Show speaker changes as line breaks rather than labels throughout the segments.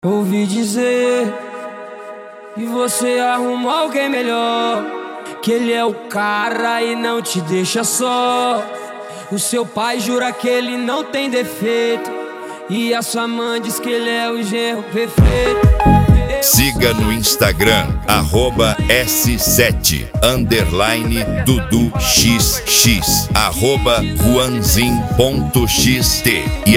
Ouvi dizer que você arrumou alguém melhor, que ele é o cara e não te deixa só. O seu pai jura que ele não tem defeito, e a sua mãe diz que ele é o genro perfeito.
Siga no Instagram, @S7_DuduXX, @Juanzin.xt e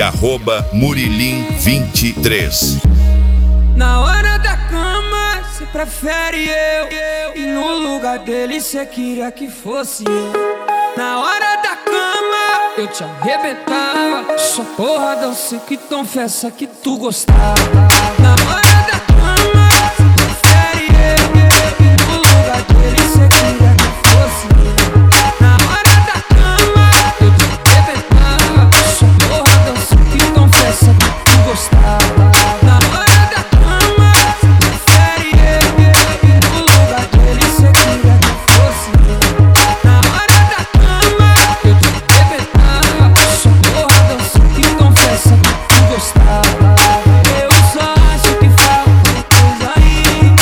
@Murilim23.
Na hora da cama, cê prefere eu, e no lugar dele cê queria que fosse eu. Na hora da cama, eu te arrebentava, sua porradão sei que confessa que tu gostava. Na hora da cama, cê prefere eu, e no lugar dele cê queria que fosse eu. Na hora da cama, eu te arrebentava, sua porradão sei que confessa que tu gostava. Na hora da cama, cê prefere eu, e no lugar dele cê queria que fosse eu. Na hora da cama, eu te arrebentava, sua porradão sei que confessa que tu gostava. Eu só acho que falta coisa aí.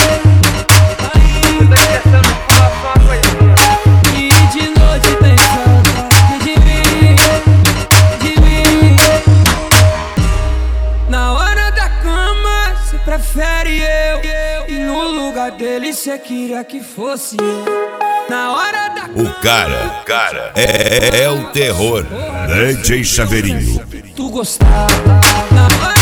E de noite tem saudade de mim. Na hora da cama, cê prefere eu, e no lugar dele cê queria que fosse eu. Na hora da
O cara é o terror.
DJ Chaveirinho.
tu gostava. Na hora